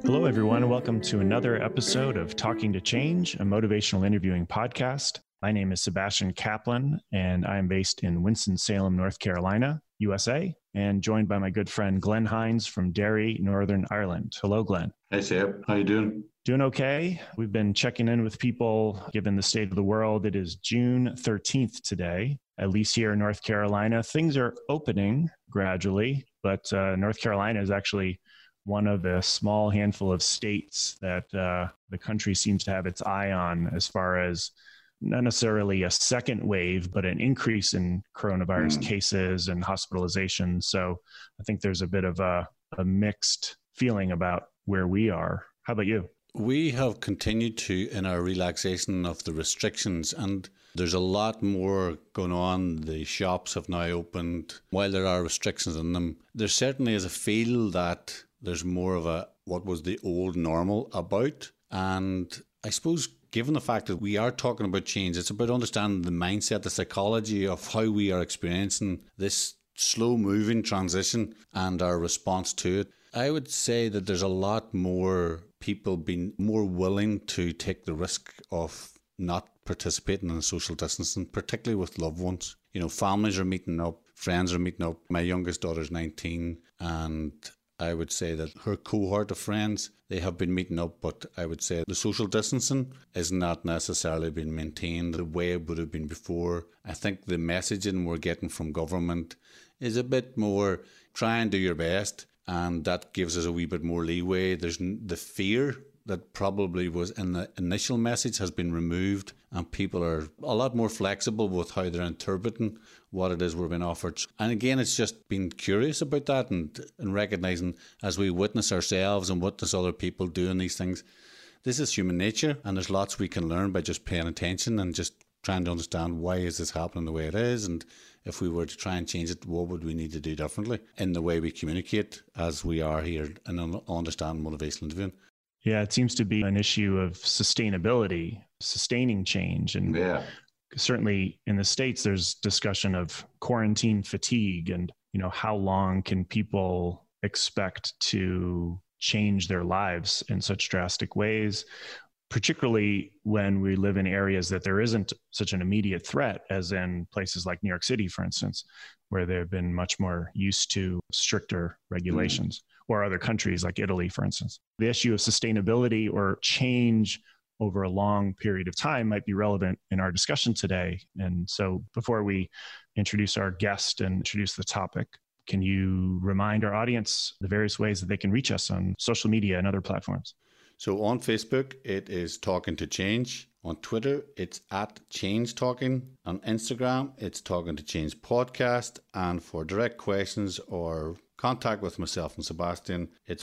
Hello, everyone, and welcome to another episode of Talking to Change, a motivational interviewing podcast. My name is Sebastian Kaplan, and I am based in Winston-Salem, North Carolina, USA, and joined by my good friend Glenn Hines from Derry, Northern Ireland. Hello, Glenn. Hey, Seb. How you doing? Doing okay. We've been checking in with people given the state of the world. It is June 13th today, at least here in North Carolina. Things are opening gradually, but North Carolina is actually one of the small handful of states that the country seems to have its eye on as far as not necessarily a second wave, but an increase in coronavirus cases and hospitalizations. So I think there's a bit of a mixed feeling about where we are. How about you? We have continued in our relaxation of the restrictions, and there's a lot more going on. The shops have now opened. While there are restrictions on them, there certainly is a feel that there's more of what was the old normal about. And I suppose given the fact that we are talking about change, it's about understanding the mindset, the psychology of how we are experiencing this slow moving transition and our response to it. I would say that there's a lot more people being more willing to take the risk of not participating in social distancing, particularly with loved ones. You know, families are meeting up, friends are meeting up. My youngest daughter's 19, and I would say that her cohort of friends, they have been meeting up, but I would say the social distancing is not necessarily being maintained the way it would have been before. I think the messaging we're getting from government is a bit more try and do your best, and that gives us a wee bit more leeway. There's the fear that probably was in the initial message has been removed, and people are a lot more flexible with how they're interpreting what it is we're being offered. And again, it's just being curious about that and recognising as we witness ourselves and witness other people doing these things, this is human nature, and there's lots we can learn by just paying attention and just trying to understand why is this happening the way it is, and if we were to try and change it, what would we need to do differently in the way we communicate as we are here and understand motivational interviewing. Yeah, it seems to be an issue of sustainability, sustaining change. And certainly in the States, there's discussion of quarantine fatigue and, you know, how long can people expect to change their lives in such drastic ways, particularly when we live in areas that there isn't such an immediate threat as in places like New York City, for instance, where they've been much more used to stricter regulations. Or other countries like Italy, for instance. The issue of sustainability or change over a long period of time might be relevant in our discussion today. And so before we introduce our guest and introduce the topic, can you remind our audience the various ways that they can reach us on social media and other platforms? So on Facebook, it is Talking to Change. On Twitter, it's @ChangeTalking. On Instagram, it's Talking to Change Podcast. And for direct questions or contact with myself and Sebastian, it's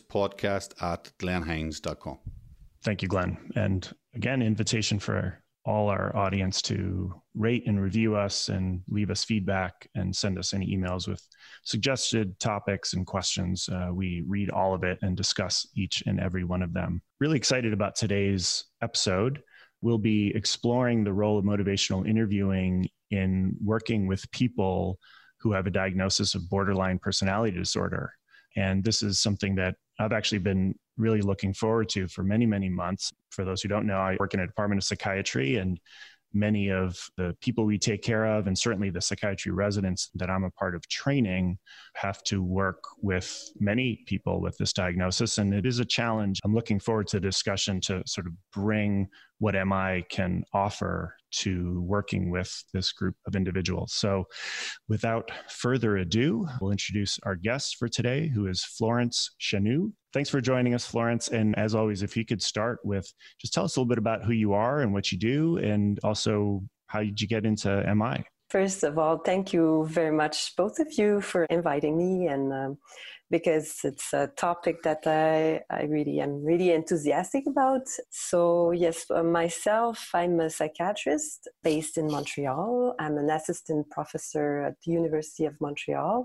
podcast@glenhines.com. Thank you, Glenn. And again, invitation for all our audience to rate and review us and leave us feedback and send us any emails with suggested topics and questions. We read all of it and discuss each and every one of them. Really excited about today's episode. We'll be exploring the role of motivational interviewing in working with people who have a diagnosis of borderline personality disorder. And this is something that I've actually been really looking forward to for many, many months. For those who don't know, I work in a department of psychiatry, and many of the people we take care of, and certainly the psychiatry residents that I'm a part of training, have to work with many people with this diagnosis. And it is a challenge. I'm looking forward to the discussion to sort of bring what MI can offer to working with this group of individuals. So without further ado, we'll introduce our guest for today, who is Florence Chanou. Thanks for joining us, Florence. And as always, if you could start with just tell us a little bit about who you are and what you do, and also how did you get into MI? First of all, thank you very much, both of you, for inviting me, and because it's a topic that I really am really enthusiastic about. So yes, myself, I'm a psychiatrist based in Montreal. I'm an assistant professor at the University of Montreal.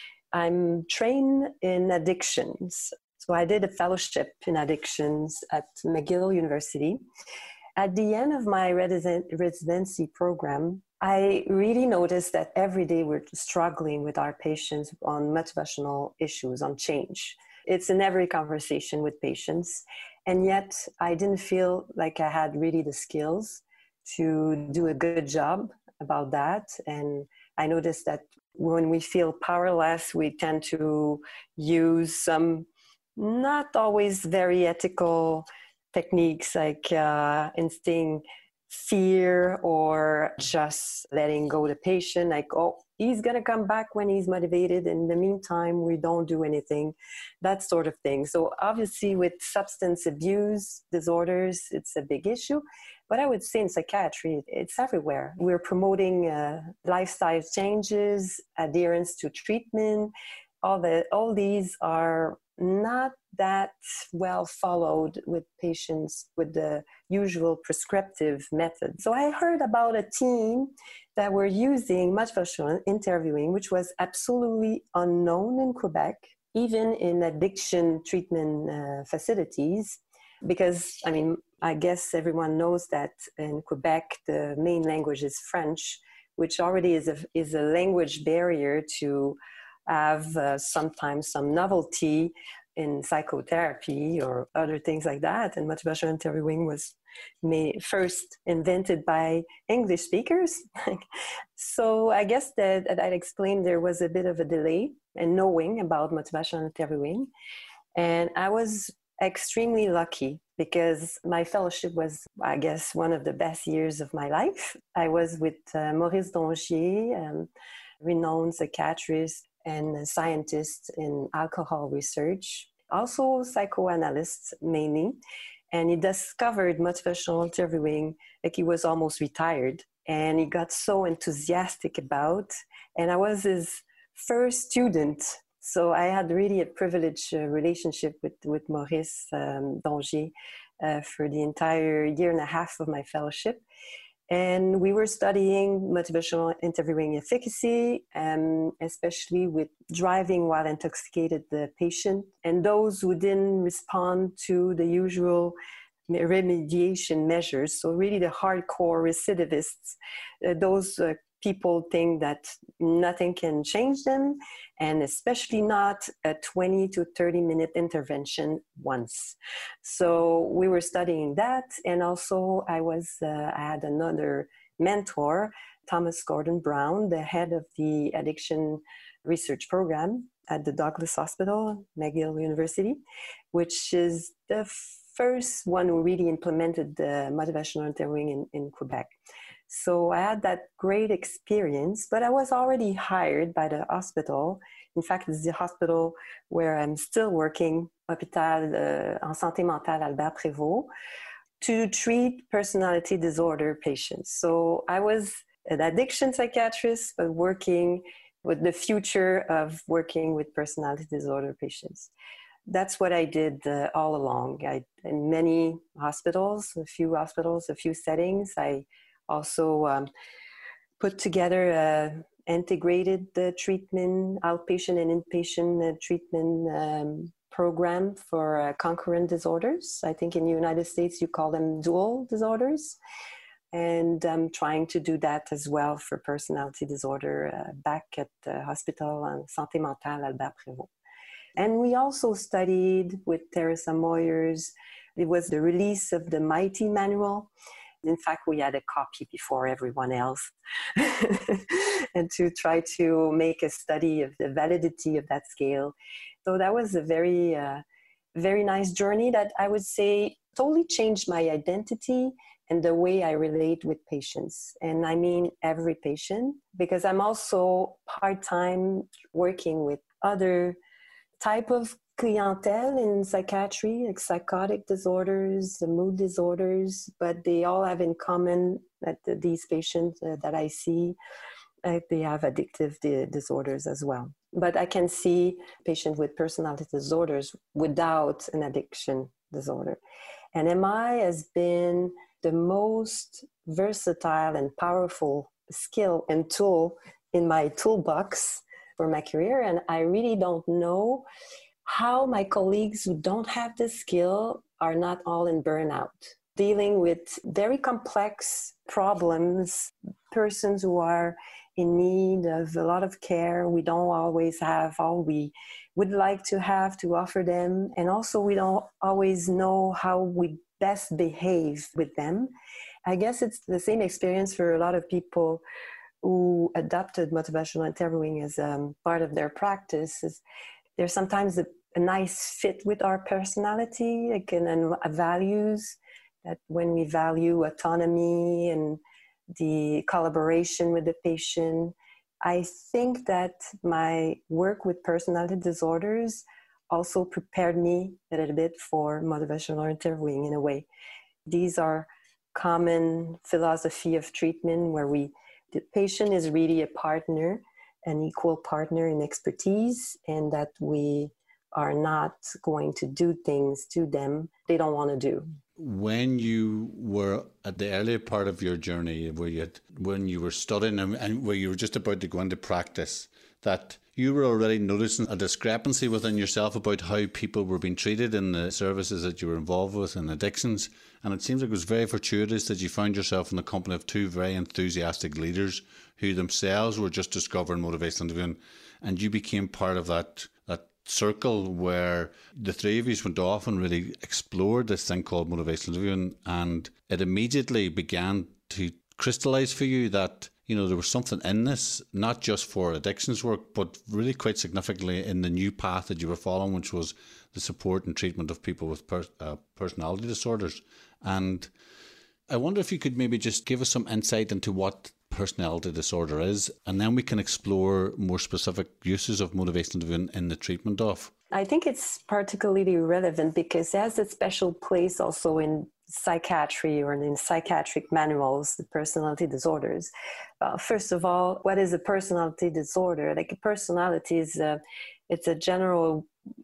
I'm trained in addictions. So I did a fellowship in addictions at McGill University. At the end of my residency program, I really noticed that every day we're struggling with our patients on motivational issues, on change. It's in every conversation with patients. And yet I didn't feel like I had really the skills to do a good job about that. And I noticed that when we feel powerless, we tend to use some not always very ethical techniques like instilling fear or just letting go the patient, like, oh, he's going to come back when he's motivated. In the meantime, we don't do anything, that sort of thing. So obviously with substance abuse disorders, it's a big issue. But I would say in psychiatry, it's everywhere. We're promoting lifestyle changes, adherence to treatment. All these are not that well followed with patients with the usual prescriptive method. So I heard about a team that were using motivational interviewing, which was absolutely unknown in Quebec, even in addiction treatment facilities. Because, I mean, I guess everyone knows that in Quebec, the main language is French, which already is a language barrier to have sometimes some novelty in psychotherapy or other things like that. And motivational interviewing was first invented by English speakers. So I guess that I'd explained there was a bit of a delay in knowing about motivational interviewing. And I was extremely lucky because my fellowship was, I guess, one of the best years of my life. I was with Maurice Dongier, renowned psychiatrist and scientist in alcohol research, also psychoanalyst mainly. And he discovered motivational interviewing, like he was almost retired. And he got so enthusiastic about, and I was his first student. So I had really a privileged relationship with Maurice Dongier for the entire year and a half of my fellowship. And we were studying motivational interviewing efficacy, especially with driving while intoxicated the patient and those who didn't respond to the usual remediation measures. So really the hardcore recidivists, those people think that nothing can change them, and especially not a 20 to 30 minute intervention once. So we were studying that. And also I had another mentor, Thomas Gordon Brown, the head of the addiction research program at the Douglas Hospital, McGill University, which is the first one who really implemented the motivational interviewing in Quebec. So I had that great experience, but I was already hired by the hospital. In fact, it's the hospital where I'm still working, Hôpital en Santé Mentale Albert Prévost, to treat personality disorder patients. So I was an addiction psychiatrist, but working with the future of working with personality disorder patients. That's what I did all along. In many hospitals, a few settings, I also put together integrated treatment, outpatient and inpatient treatment program for concurrent disorders. I think in the United States you call them dual disorders. And I'm trying to do that as well for personality disorder back at the Hospital en Santé Mentale Albert Prévost. And we also studied with Teresa Moyers. It was the release of the MIGHTY manual. In fact, we had a copy before everyone else and to try to make a study of the validity of that scale. So that was a very, very nice journey that I would say totally changed my identity and the way I relate with patients. And I mean every patient, because I'm also part-time working with other type of clientele in psychiatry, like psychotic disorders, mood disorders, but they all have in common that these patients that I see, they have addictive disorders as well. But I can see patients with personality disorders without an addiction disorder. And MI has been the most versatile and powerful skill and tool in my toolbox for my career. And I really don't know how my colleagues who don't have this skill are not all in burnout, dealing with very complex problems, persons who are in need of a lot of care. We don't always have all we would like to have to offer them. And also we don't always know how we best behave with them. I guess it's the same experience for a lot of people who adopted motivational interviewing as part of their practice. There's sometimes a nice fit with our personality, like, and values, that when we value autonomy and the collaboration with the patient. I think that my work with personality disorders also prepared me a little bit for motivational interviewing in a way. These are common philosophy of treatment where the patient is really a partner, an equal partner in expertise, and that we are not going to do things to them they don't want to do. When you were at the earlier part of your journey, when you were studying and where you were just about to go into practice, that you were already noticing a discrepancy within yourself about how people were being treated in the services that you were involved with in addictions. And it seems like it was very fortuitous that you found yourself in the company of two very enthusiastic leaders who themselves were just discovering motivational interviewing, and you became part of that circle where the three of you went off and really explored this thing called motivational interviewing, and it immediately began to crystallize for you that, you know, there was something in this, not just for addictions work, but really quite significantly in the new path that you were following, which was the support and treatment of people with personality disorders. And I wonder if you could maybe just give us some insight into what personality disorder is, and then we can explore more specific uses of motivational interviewing in the treatment of. I think it's particularly relevant because it has a special place also in psychiatry or in psychiatric manuals, the personality disorders. First of all, what is a personality disorder? Like, a personality is it's a general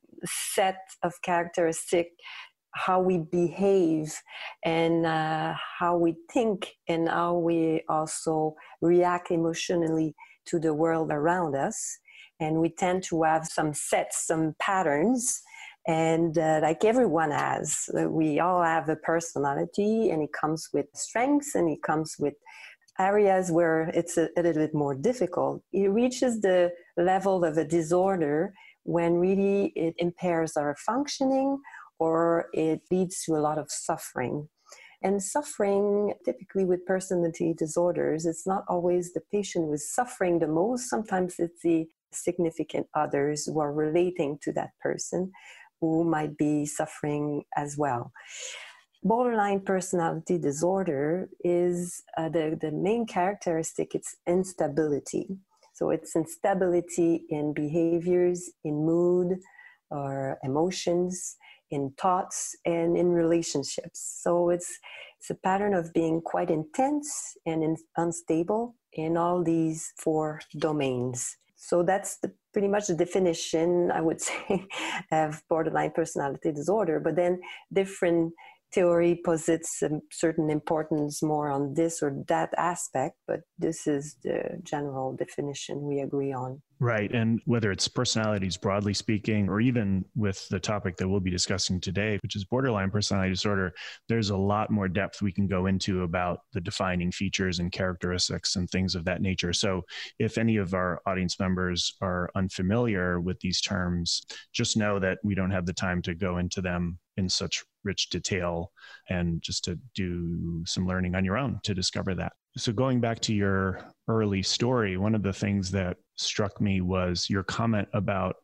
set of characteristics, how we behave and how we think and how we also react emotionally to the world around us. And we tend to have some sets, some patterns, and like everyone has, we all have a personality, and it comes with strengths and it comes with areas where it's a little bit more difficult. It reaches the level of a disorder when really it impairs our functioning, or it leads to a lot of suffering. And suffering, typically with personality disorders, it's not always the patient who is suffering the most. Sometimes it's the significant others who are relating to that person who might be suffering as well. Borderline personality disorder is the main characteristic, it's instability. So it's instability in behaviors, in mood or emotions, in thoughts, and in relationships. So it's a pattern of being quite intense and unstable in all these four domains. So that's pretty much the definition, I would say, of borderline personality disorder. But then different theory posits a certain importance more on this or that aspect, but this is the general definition we agree on. Right. And whether it's personalities broadly speaking, or even with the topic that we'll be discussing today, which is borderline personality disorder, there's a lot more depth we can go into about the defining features and characteristics and things of that nature. So if any of our audience members are unfamiliar with these terms, just know that we don't have the time to go into them in such rich detail, and just to do some learning on your own to discover that. So going back to your early story, one of the things that struck me was your comment about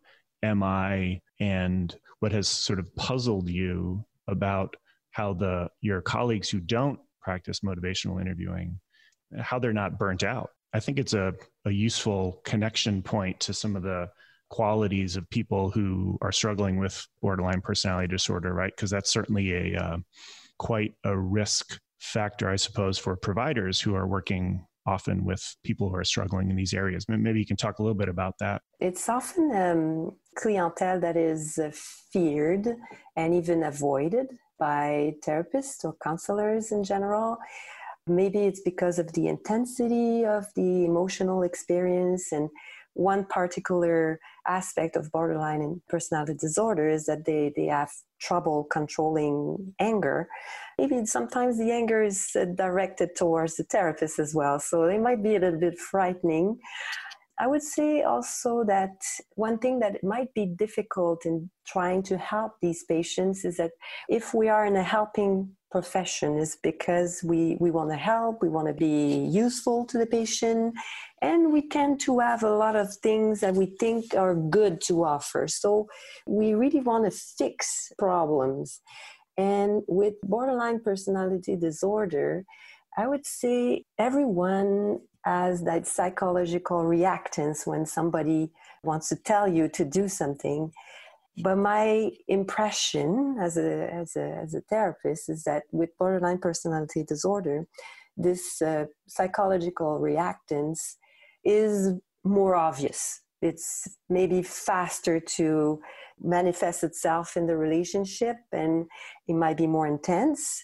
MI and what has sort of puzzled you about how your colleagues who don't practice motivational interviewing, how they're not burnt out. I think it's a useful connection point to some of the qualities of people who are struggling with borderline personality disorder, right? Because that's certainly quite a risk factor, I suppose, for providers who are working often with people who are struggling in these areas. Maybe you can talk a little bit about that. It's often clientele that is feared and even avoided by therapists or counselors in general. Maybe it's because of the intensity of the emotional experience, and one particular aspect of borderline and personality disorder is that they have trouble controlling anger. Maybe sometimes the anger is directed towards the therapist as well. So they might be a little bit frightening. I would say also that one thing that might be difficult in trying to help these patients is that if we are in a helping profession, is because we want to help, we want to be useful to the patient, and we tend to have a lot of things that we think are good to offer. So we really want to fix problems. And with borderline personality disorder, I would say everyone has that psychological reactance when somebody wants to tell you to do something. But my impression as a therapist is that with borderline personality disorder, this psychological reactance is more obvious. It's maybe faster to manifest itself in the relationship, and it might be more intense.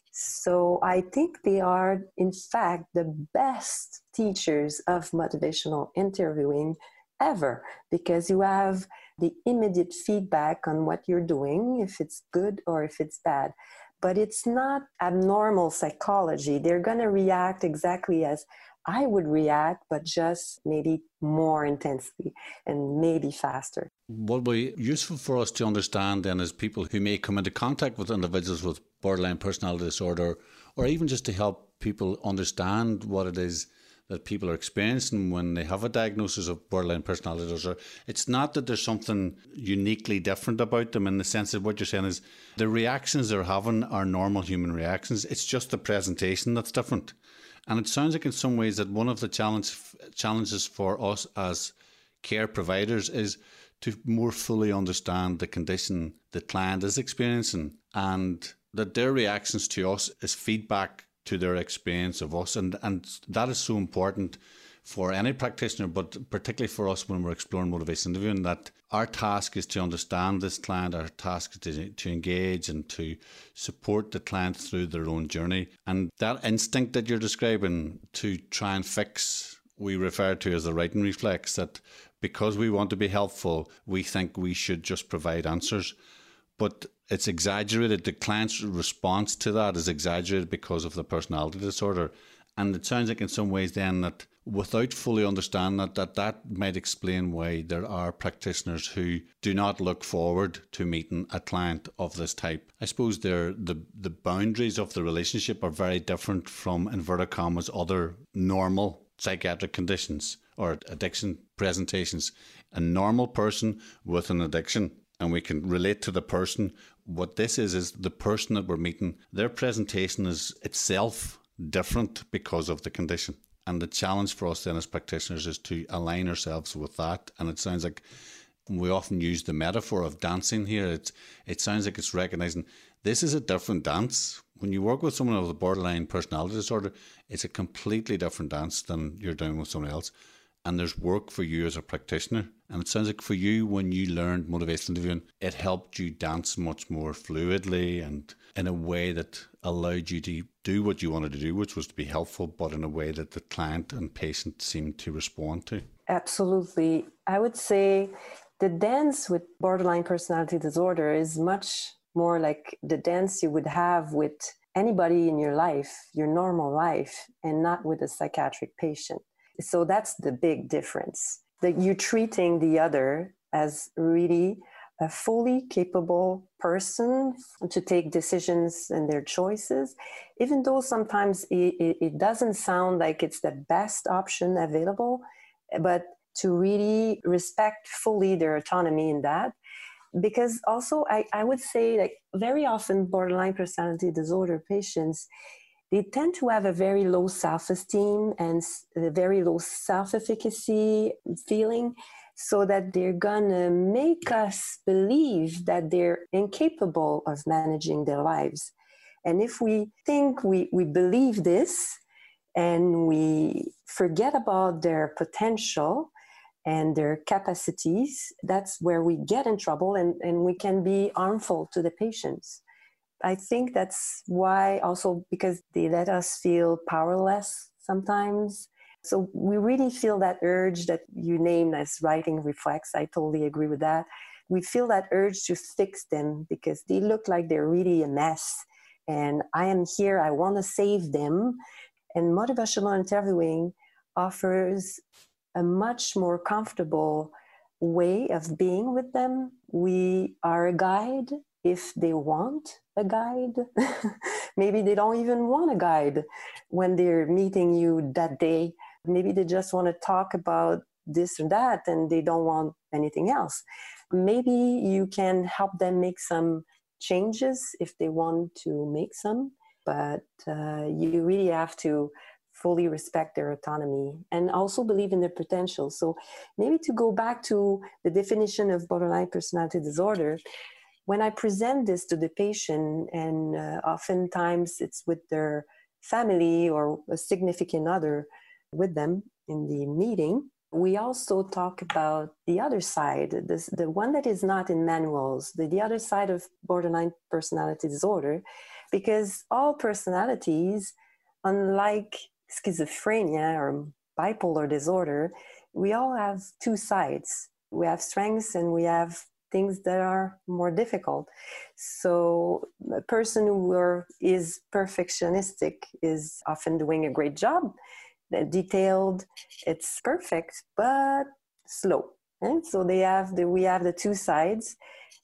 So I think they are, in fact, the best teachers of motivational interviewing ever, because you have the immediate feedback on what you're doing, if it's good or if it's bad. But it's not abnormal psychology. They're going to react exactly as I would react, but just maybe more intensely and maybe faster. What would be useful for us to understand then is people who may come into contact with individuals with borderline personality disorder, or even just to help people understand what it is that people are experiencing when they have a diagnosis of borderline personality disorder. It's not that there's something uniquely different about them, in the sense that what you're saying is the reactions they're having are normal human reactions. It's just the presentation that's different. And it sounds like in some ways that one of the challenges for us as care providers is to more fully understand the condition the client is experiencing, and that their reactions to us is feedback to their experience of us. And that is so important for any practitioner, but particularly for us when we're exploring motivation interviewing, that our task is to understand this client, our task is to engage and to support the client through their own journey. And that instinct that you're describing to try and fix, we refer to as the righting reflex, that because we want to be helpful, we think we should just provide answers. But it's exaggerated. The client's response to that is exaggerated because of the personality disorder. And it sounds like in some ways then that without fully understanding that might explain why there are practitioners who do not look forward to meeting a client of this type. I suppose the boundaries of the relationship are very different from, inverted commas, other normal psychiatric conditions or addiction presentations. A normal person with an addiction, and we can relate to the person. What this is the person that we're meeting, their presentation is itself different because of the condition. And the challenge for us then as practitioners is to align ourselves with that. And it sounds like we often use the metaphor of dancing here. It sounds like it's recognizing this is a different dance. When you work with someone with a borderline personality disorder, it's a completely different dance than you're doing with someone else. And there's work for you as a practitioner. And it sounds like for you, when you learned motivational interviewing, it helped you dance much more fluidly and in a way that allowed you to do what you wanted to do, which was to be helpful, but in a way that the client and patient seemed to respond to. Absolutely. I would say the dance with borderline personality disorder is much more like the dance you would have with anybody in your life, your normal life, and not with a psychiatric patient. So that's the big difference. That you're treating the other as really a fully capable person to take decisions and their choices, even though sometimes it doesn't sound like it's the best option available, but to really respect fully their autonomy in that. Because also I would say, like, very often borderline personality disorder patients, they tend to have a very low self-esteem and a very low self-efficacy feeling, so that they're gonna make us believe that they're incapable of managing their lives. And if we think we believe this and we forget about their potential and their capacities, that's where we get in trouble and we can be harmful to the patients. I think that's why also, because they let us feel powerless sometimes. So we really feel that urge that you named as writing reflex. I totally agree with that. We feel that urge to fix them because they look like they're really a mess. And I am here, I want to save them. And motivational interviewing offers a much more comfortable way of being with them. We are a guide if they want a guide. Maybe they don't even want a guide when they're meeting you that day. Maybe they just want to talk about this or that and they don't want anything else. Maybe you can help them make some changes if they want to make some, but you really have to fully respect their autonomy and also believe in their potential. So maybe to go back to the definition of borderline personality disorder, when I present this to the patient, and oftentimes it's with their family or a significant other with them in the meeting, we also talk about the other side, the one that is not in manuals, the other side of borderline personality disorder, because all personalities, unlike schizophrenia or bipolar disorder, we all have two sides. We have strengths and we have things that are more difficult. So a person who is perfectionistic is often doing a great job. Detailed, it's perfect, but slow. And so we have the two sides.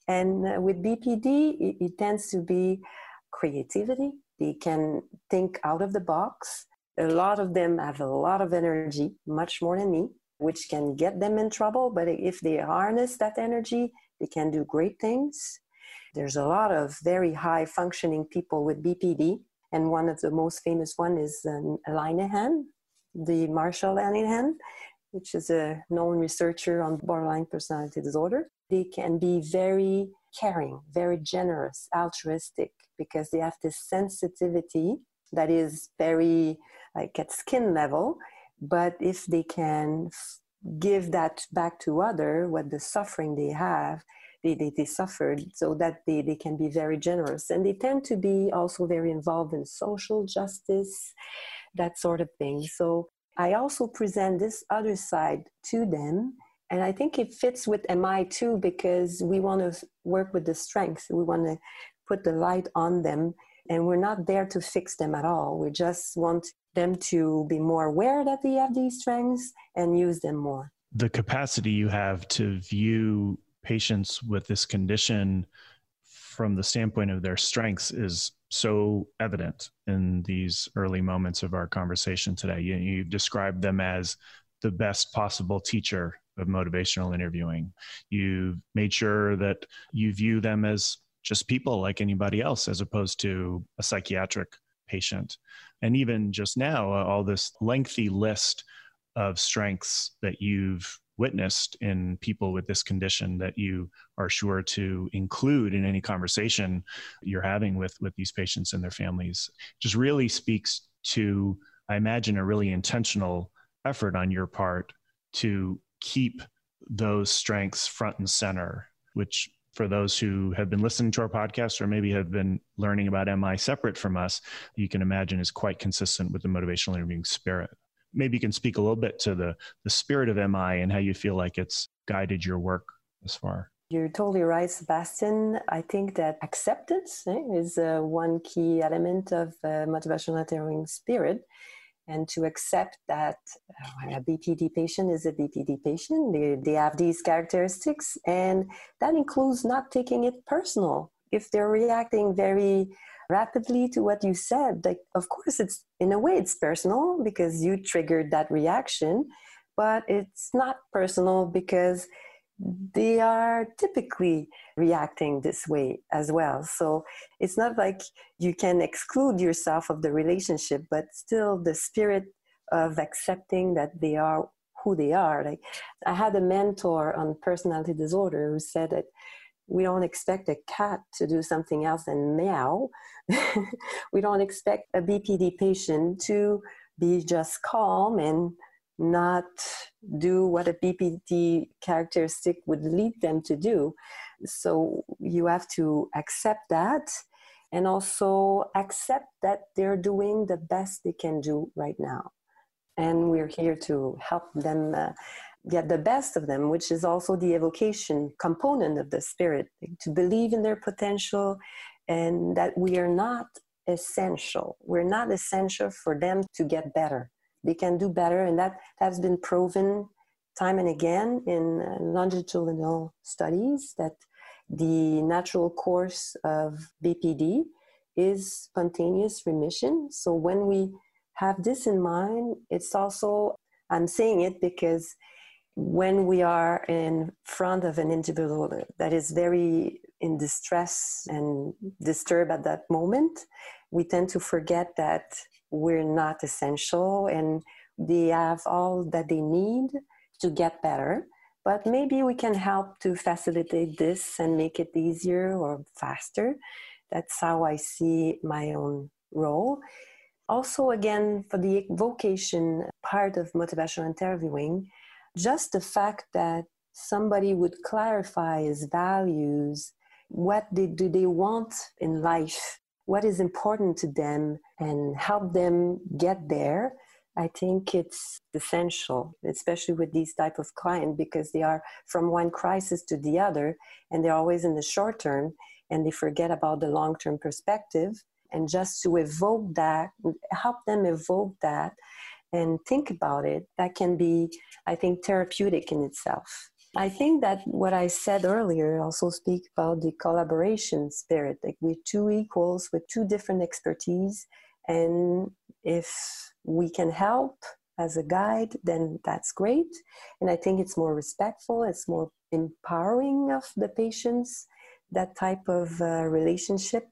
And with BPD, it tends to be creativity. They can think out of the box. A lot of them have a lot of energy, much more than me, which can get them in trouble. But if they harness that energy, they can do great things. There's a lot of very high functioning people with BPD. And one of the most famous one is Linehan, the Marshall Linehan, which is a known researcher on borderline personality disorder. They can be very caring, very generous, altruistic, because they have this sensitivity that is very like at skin level. But if they can give that back to other, what the suffering they have, they suffered, so that they can be very generous. And they tend to be also very involved in social justice, that sort of thing. So I also present this other side to them. And I think it fits with MI too, because we want to work with the strengths. We want to put the light on them. And we're not there to fix them at all. We just want them to be more aware that they have these strengths and use them more. The capacity you have to view patients with this condition from the standpoint of their strengths is so evident in these early moments of our conversation today. You described them as the best possible teacher of motivational interviewing. You've made sure that you view them as just people like anybody else, as opposed to a psychiatric patient. And even just now, all this lengthy list of strengths that you've witnessed in people with this condition that you are sure to include in any conversation you're having with these patients and their families just really speaks to, I imagine, a really intentional effort on your part to keep those strengths front and center, which for those who have been listening to our podcast or maybe have been learning about MI separate from us, you can imagine is quite consistent with the motivational interviewing spirit. Maybe you can speak a little bit to the spirit of MI and how you feel like it's guided your work thus far. You're totally right, Sebastian. I think that acceptance is one key element of motivational interviewing spirit. And to accept that a BPD patient is a BPD patient. They have these characteristics, and that includes not taking it personal. If they're reacting very rapidly to what you said, like, of course, it's in a way it's personal because you triggered that reaction, but it's not personal because they are typically reacting this way as well. So it's not like you can exclude yourself of the relationship, but still the spirit of accepting that they are who they are. Like, I had a mentor on personality disorder who said that we don't expect a cat to do something else than meow. We don't expect a BPD patient to be just calm and not do what a BPD characteristic would lead them to do. So you have to accept that, and also accept that they're doing the best they can do right now. And we're here to help them get the best of them, which is also the evocation component of the spirit, to believe in their potential and that we are not essential. We're not essential for them to get better. They can do better, and that's been proven time and again in longitudinal studies that the natural course of BPD is spontaneous remission. So when we have this in mind, it's also, I'm saying it because when we are in front of an individual that is very in distress and disturbed at that moment, we tend to forget that we're not essential and they have all that they need to get better. But maybe we can help to facilitate this and make it easier or faster. That's how I see my own role. Also, again, for the vocation part of motivational interviewing, just the fact that somebody would clarify his values, what do they want in life, what is important to them, and help them get there, I think it's essential, especially with these type of clients, because they are from one crisis to the other, and they're always in the short term, and they forget about the long-term perspective. And just to evoke that, help them evoke that, and think about it, that can be, I think, therapeutic in itself. I think that what I said earlier also speak about the collaboration spirit, like we're two equals with two different expertise. And if we can help as a guide, then that's great. And I think it's more respectful, it's more empowering of the patients, that type of relationship.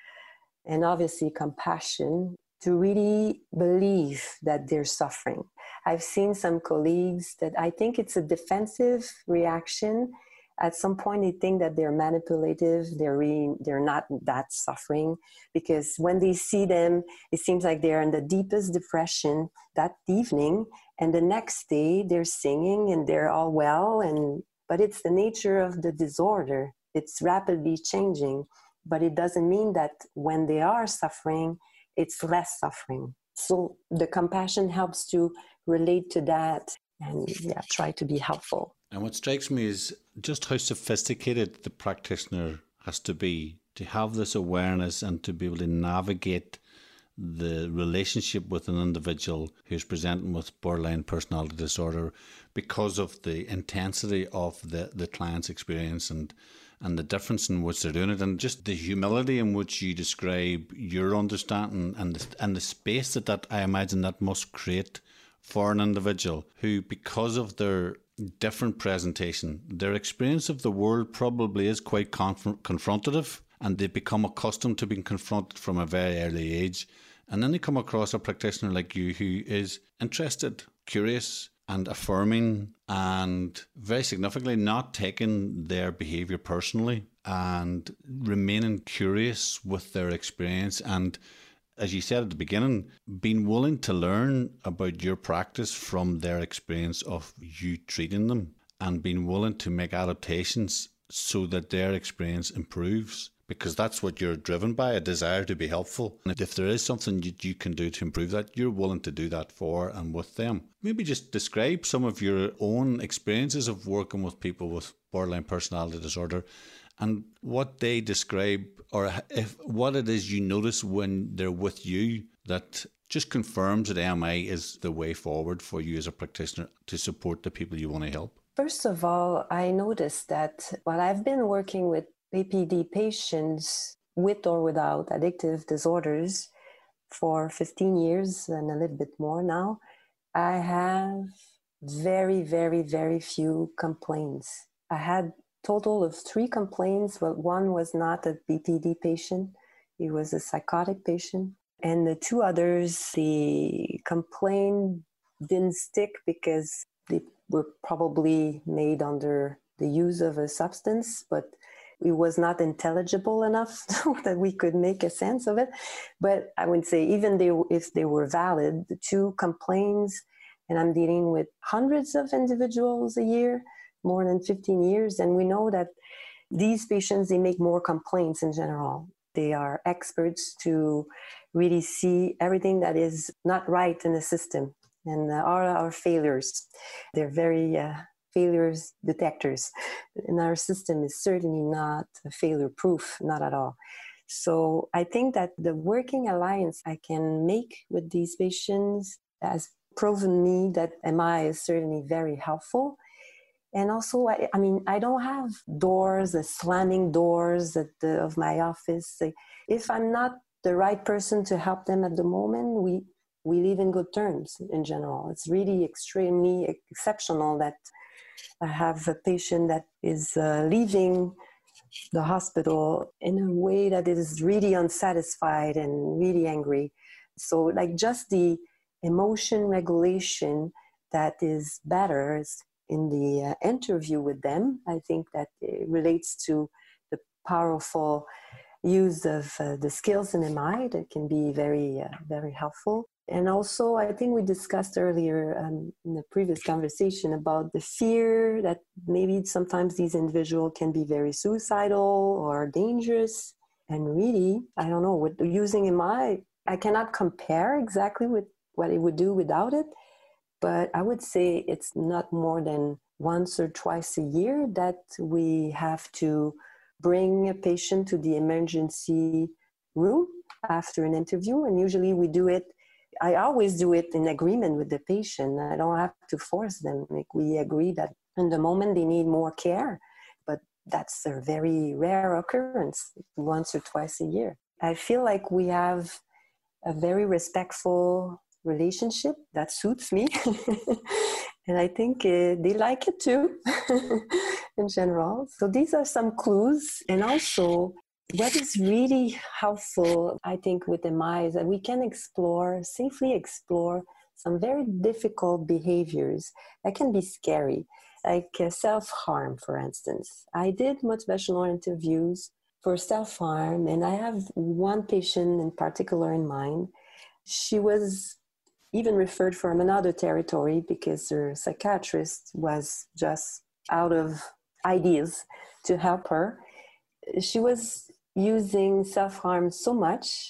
And obviously compassion, to really believe that they're suffering. I've seen some colleagues that I think it's a defensive reaction. At some point, they think that they're manipulative, they're not that suffering, because when they see them, it seems like they're in the deepest depression that evening, and the next day they're singing and they're all well. But it's the nature of the disorder. It's rapidly changing, but it doesn't mean that when they are suffering, it's less suffering. So the compassion helps to relate to that and try to be helpful. And what strikes me is just how sophisticated the practitioner has to be to have this awareness and to be able to navigate the relationship with an individual who's presenting with borderline personality disorder because of the intensity of the client's experience and the difference in which they're doing it, and just the humility in which you describe your understanding and the space that I imagine that must create for an individual who, because of their different presentation, their experience of the world probably is quite confrontative, and they become accustomed to being confronted from a very early age. And then they come across a practitioner like you who is interested, curious, and affirming, and very significantly not taking their behaviour personally and remaining curious with their experience. And as you said at the beginning, being willing to learn about your practice from their experience of you treating them and being willing to make adaptations so that their experience improves. Because that's what you're driven by, a desire to be helpful. And if there is something you can do to improve that, you're willing to do that for and with them. Maybe just describe some of your own experiences of working with people with borderline personality disorder and what they describe, or what it is you notice when they're with you that just confirms that AMI is the way forward for you as a practitioner to support the people you want to help. First of all, I noticed that while I've been working with BPD patients with or without addictive disorders for 15 years and a little bit more now, I have very, very, very few complaints. I had total of 3 complaints, but one was not a BPD patient. He was a psychotic patient. And the 2 others, the complaint didn't stick because they were probably made under the use of a substance, but it was not intelligible enough that we could make a sense of it. But I would say even if they were valid, the 2 complaints, and I'm dealing with hundreds of individuals a year, more than 15 years, and we know that these patients, they make more complaints in general. They are experts to really see everything that is not right in the system. and are our failures. They're very failures detectors. And our system is certainly not failure proof, not at all. So I think that the working alliance I can make with these patients has proven me that MI is certainly very helpful. And also, I don't have doors, slamming doors of my office. If I'm not the right person to help them at the moment, we live in good terms in general. It's really extremely exceptional that I have a patient that is leaving the hospital in a way that is really unsatisfied and really angry. So like just the emotion regulation that is better in the interview with them, I think that it relates to the powerful use of the skills in MI that can be very, very helpful. And also, I think we discussed earlier in the previous conversation about the fear that maybe sometimes these individuals can be very suicidal or dangerous. And really, I don't know, with using MI, I cannot compare exactly with what it would do without it. But I would say it's not more than once or twice a year that we have to bring a patient to the emergency room after an interview. And usually we do it, I always do it in agreement with the patient. I don't have to force them. Like we agree that in the moment they need more care, but that's a very rare occurrence, once or twice a year. I feel like we have a very respectful relationship that suits me. And I think they like it too in general. So these are some clues. And also what is really helpful, I think, with MI is that we can safely explore some very difficult behaviors that can be scary, like self-harm, for instance. I did motivational interviews for self-harm, and I have one patient in particular in mind. She was even referred from another territory because her psychiatrist was just out of ideas to help her. She was using self-harm so much,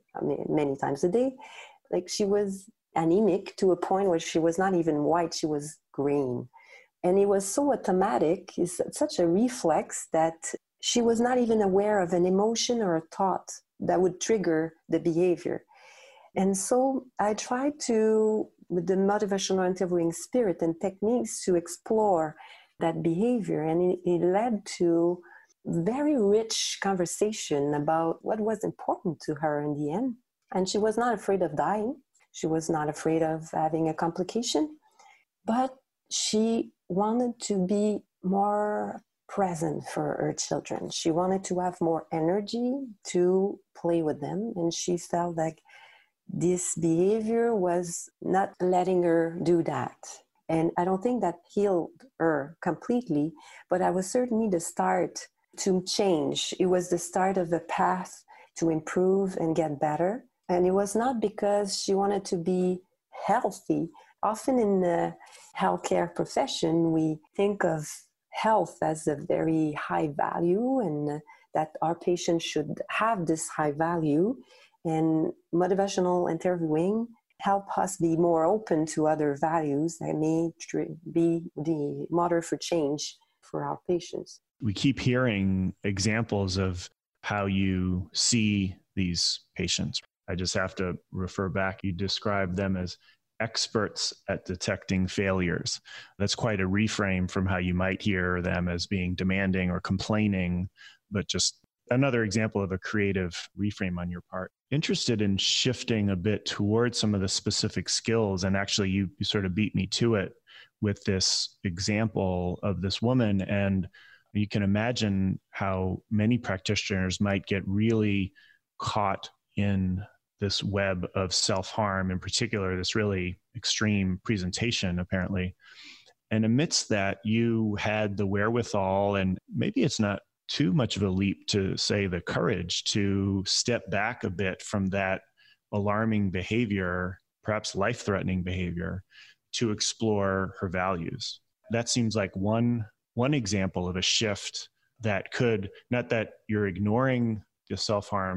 many times a day, like she was anemic to a point where she was not even white, she was green. And it was so automatic, it's such a reflex that she was not even aware of an emotion or a thought that would trigger the behavior. And so I tried to, with the motivational interviewing spirit and techniques, to explore that behavior. And it led to very rich conversation about what was important to her in the end. And she was not afraid of dying. She was not afraid of having a complication. But she wanted to be more present for her children. She wanted to have more energy to play with them. And she felt like this behavior was not letting her do that. And I don't think that healed her completely, but I was certainly the start to change. It was the start of a path to improve and get better. And it was not because she wanted to be healthy. Often in the healthcare profession, we think of health as a very high value and that our patients should have this high value. And motivational interviewing help us be more open to other values that may be the motor for change for our patients. We keep hearing examples of how you see these patients. I just have to refer back. You describe them as experts at detecting failures. That's quite a reframe from how you might hear them as being demanding or complaining, but just another example of a creative reframe on your part. Interested in shifting a bit towards some of the specific skills, and actually you sort of beat me to it with this example of this woman. And you can imagine how many practitioners might get really caught in this web of self-harm, in particular, this really extreme presentation, apparently. And amidst that, you had the wherewithal, and maybe it's not too much of a leap to say the courage to step back a bit from that alarming behavior, perhaps life-threatening behavior, to explore her values. That seems like one example of a shift that could, not that you're ignoring the self-harm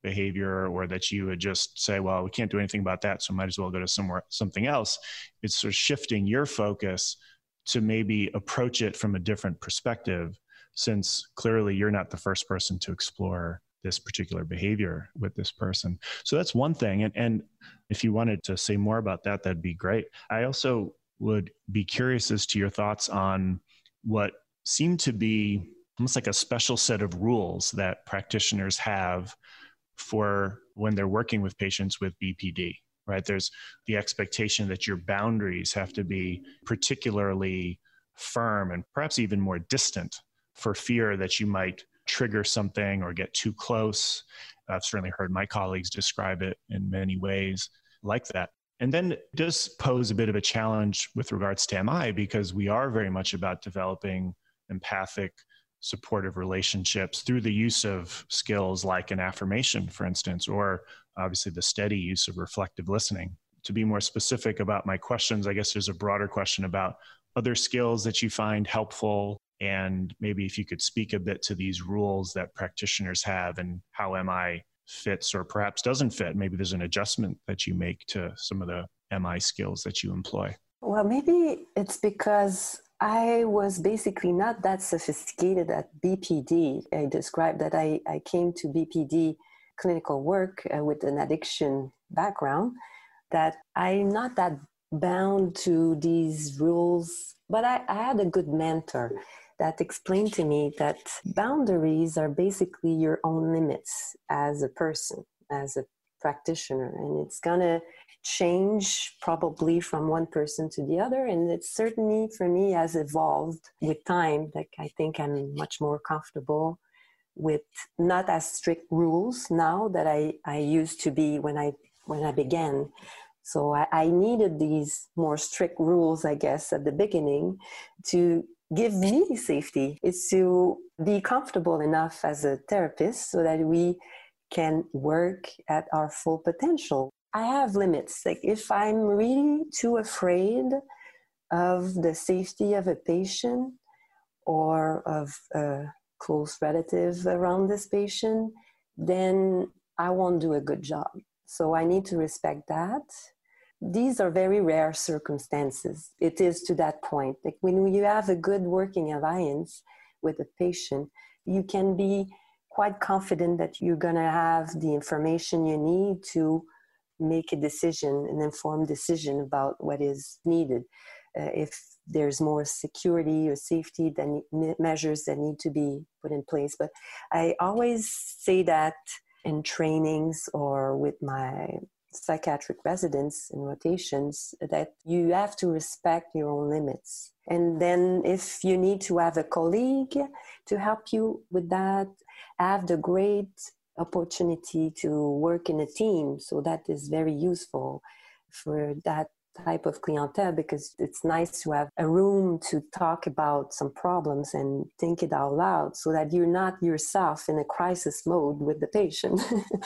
behavior, or that you would just say, well, we can't do anything about that, so might as well go to something else. It's sort of shifting your focus to maybe approach it from a different perspective, since clearly you're not the first person to explore this particular behavior with this person. So that's one thing. And if you wanted to say more about that, that'd be great. I also would be curious as to your thoughts on what seem to be almost like a special set of rules that practitioners have for when they're working with patients with BPD, right? There's the expectation that your boundaries have to be particularly firm and perhaps even more distant, for fear that you might trigger something or get too close. I've certainly heard my colleagues describe it in many ways like that. And then it does pose a bit of a challenge with regards to MI, because we are very much about developing empathic, supportive relationships through the use of skills like an affirmation, for instance, or obviously the steady use of reflective listening. To be more specific about my questions, I guess there's a broader question about other skills that you find helpful, and maybe if you could speak a bit to these rules that practitioners have and how MI fits or perhaps doesn't fit. Maybe there's an adjustment that you make to some of the MI skills that you employ. Well, maybe it's because I was basically not that sophisticated at BPD. I described that I came to BPD clinical work with an addiction background, that I'm not that bound to these rules, but I had a good mentor that explained to me that boundaries are basically your own limits as a person, as a practitioner, and it's going to change probably from one person to the other. And it certainly for me has evolved with time. Like, I think I'm much more comfortable with not as strict rules now that I used to be when I began. So I needed these more strict rules, I guess, at the beginning to give me safety. It's to be comfortable enough as a therapist so that we can work at our full potential. I have limits. Like, if I'm really too afraid of the safety of a patient or of a close relative around this patient, then I won't do a good job. So I need to respect that. These are very rare circumstances. It is to that point. Like, when you have a good working alliance with a patient, you can be quite confident that you're going to have the information you need to make a decision, an informed decision about what is needed. If there's more security or safety then measures that need to be put in place. But I always say that in trainings or with my psychiatric residents and rotations, that you have to respect your own limits. And then if you need to have a colleague to help you with that, have the great opportunity to work in a team. So that is very useful for that type of clientele, because it's nice to have a room to talk about some problems and think it out loud, so that you're not yourself in a crisis mode with the patient.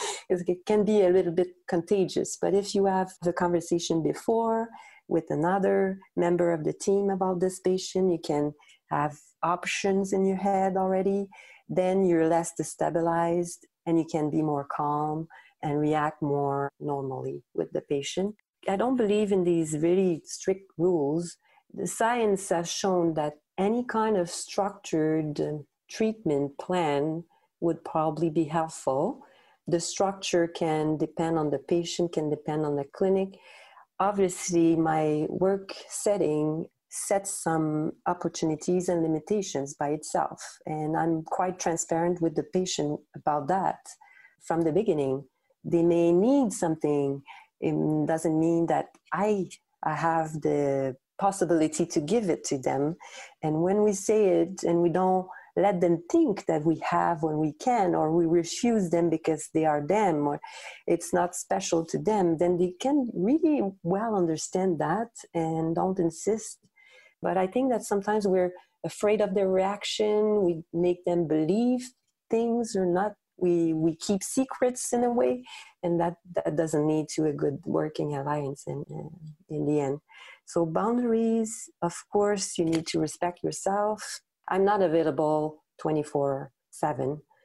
It can be a little bit contagious, but if you have the conversation before with another member of the team about this patient, you can have options in your head already, then you're less destabilized and you can be more calm and react more normally with the patient. I don't believe in these really strict rules. The science has shown that any kind of structured treatment plan would probably be helpful. The structure can depend on the patient, can depend on the clinic. Obviously, my work setting sets some opportunities and limitations by itself. And I'm quite transparent with the patient about that from the beginning. They may need something. It doesn't mean that I have the possibility to give it to them. And when we say it and we don't let them think that we have when we can, or we refuse them because they are them, or it's not special to them, then they can really well understand that and don't insist. But I think that sometimes we're afraid of their reaction. We make them believe things or not. We keep secrets in a way, and that doesn't lead to a good working alliance in the end. So boundaries, of course, you need to respect yourself. I'm not available 24/7.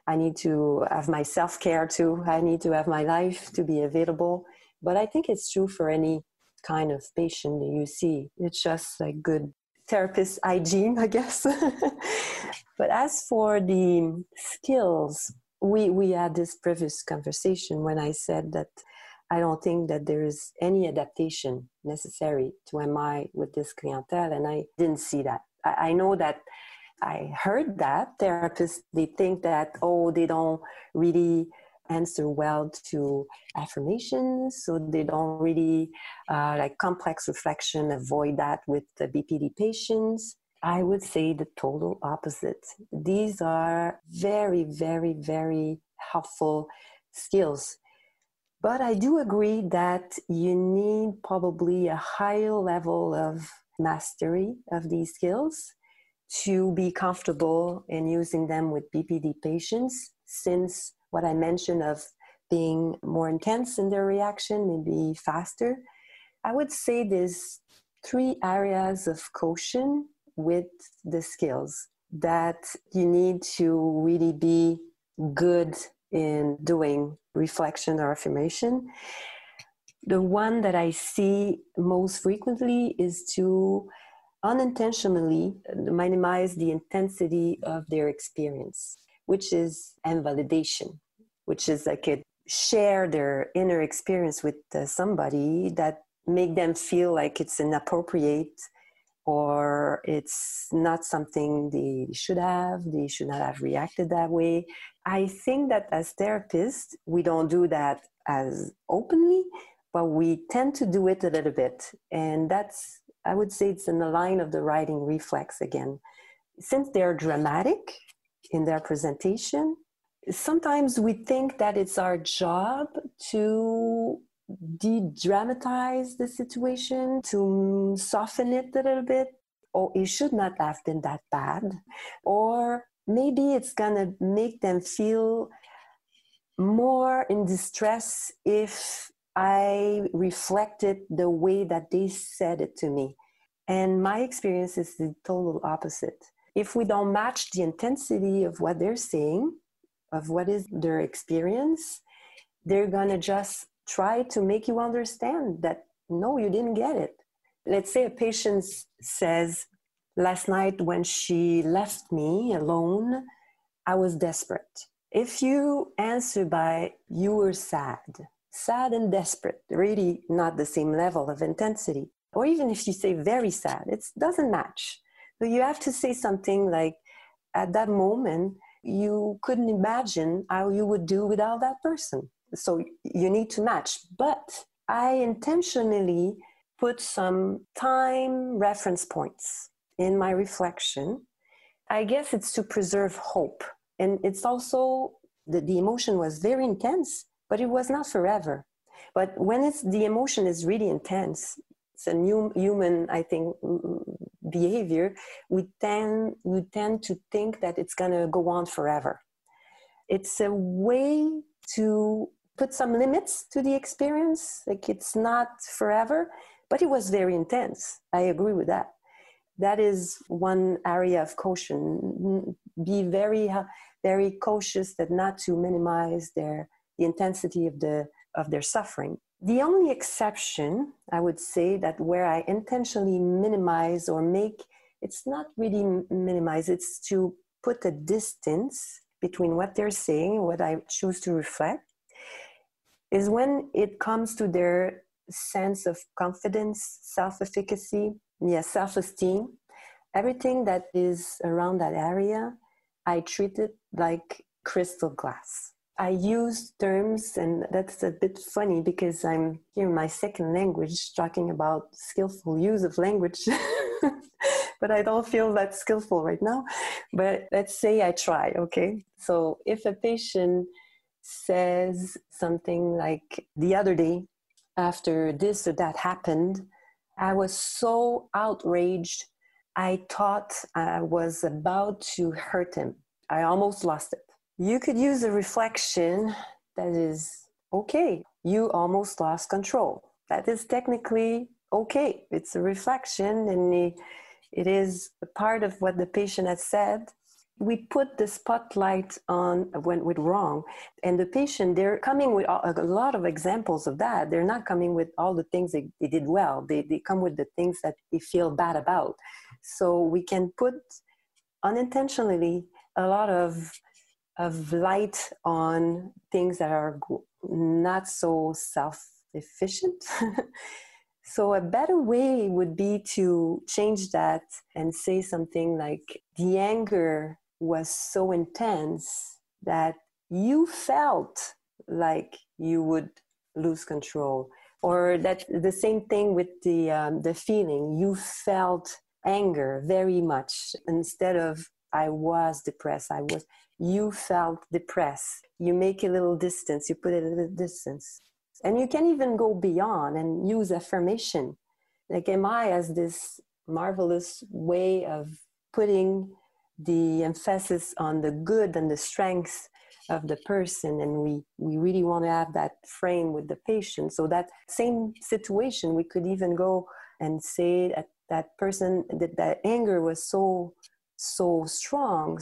I need to have my self-care too. I need to have my life to be available. But I think it's true for any kind of patient that you see. It's just like good therapist hygiene, I guess. But as for the skills, we had this previous conversation when I said that I don't think that there is any adaptation necessary to MI with this clientele, and I didn't see that. I know that I heard that therapists, they think that, oh, they don't really answer well to affirmations, so they don't really like complex reflection, avoid that with the BPD patients. I would say the total opposite. These are very, very, very helpful skills. But I do agree that you need probably a higher level of mastery of these skills to be comfortable in using them with BPD patients, since what I mentioned of being more intense in their reaction, maybe faster. I would say there's 3 areas of caution with the skills that you need to really be good in doing reflection or affirmation. The one that I see most frequently is to unintentionally minimize the intensity of their experience, which is invalidation, which is like a share their inner experience with somebody that make them feel like it's inappropriate or it's not something they should not have reacted that way. I think that as therapists, we don't do that as openly, but we tend to do it a little bit. And that's, I would say it's in the line of the writing reflex again. Since they're dramatic in their presentation, sometimes we think that it's our job to de-dramatize the situation, to soften it a little bit. Oh, it should not have been that bad. Or maybe it's gonna make them feel more in distress if I reflected the way that they said it to me. And my experience is the total opposite. If we don't match the intensity of what they're saying, of what is their experience, they're gonna just try to make you understand that, no, you didn't get it. Let's say a patient says, last night when she left me alone, I was desperate. If you answer by, you were sad and desperate, really not the same level of intensity. Or even if you say very sad, it doesn't match. So you have to say something like, at that moment, you couldn't imagine how you would do without that person. So you need to match. But I intentionally put some time reference points in my reflection. I guess it's to preserve hope. And it's also, the emotion was very intense, but it was not forever. But when the emotion is really intense, it's a new human, I think, behavior. We tend to think that it's going to go on forever. It's a way to put some limits to the experience. Like, it's not forever, but it was very intense. I agree with that. That is one area of caution. Be very, very cautious that not to minimize the intensity of their suffering. The only exception, I would say, that where I intentionally minimize or make, it's not really minimize, it's to put a distance between what they're saying and what I choose to reflect, is when it comes to their sense of confidence, self-efficacy, self-esteem. Everything that is around that area, I treat it like crystal glass. I use terms, and that's a bit funny because I'm here in my second language talking about skillful use of language, but I don't feel that skillful right now. But let's say I try, okay? So if a patient says something like, the other day, after this or that happened, I was so outraged, I thought I was about to hurt him. I almost lost it. You could use a reflection that is, okay, you almost lost control. That is technically okay. It's a reflection, and it is a part of what the patient has said. we put the spotlight on when we're wrong, and the patient, they're coming with a lot of examples of that. They're not coming with all the things they did well. They come with the things that they feel bad about. So we can put unintentionally a lot of light on things that are not so self-efficient. So a better way would be to change that and say something like, the anger was so intense that you felt like you would lose control. Or that the same thing with the feeling. You felt anger very much. Instead of I was depressed, you felt depressed. You make a little distance, you put a little distance. And you can even go beyond and use affirmation. Like MI has this marvelous way of putting the emphasis on the good and the strengths of the person. And we really want to have that frame with the patient. So that same situation, we could even go and say that person, that anger was so strong,